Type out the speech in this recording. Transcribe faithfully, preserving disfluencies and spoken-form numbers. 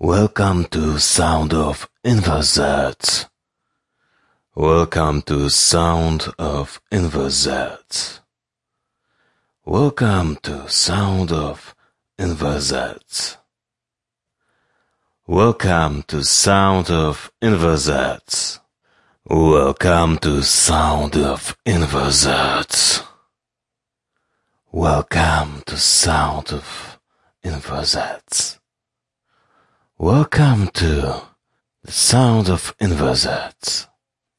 Welcome to Sound of Inverset. Welcome to Sound of Inverset. Welcome to Sound of Inverset. Welcome to Sound of Inverset. Welcome to Sound of Inverset. Welcome to Sound of Inverset. Welcome to the Sound of Inverset.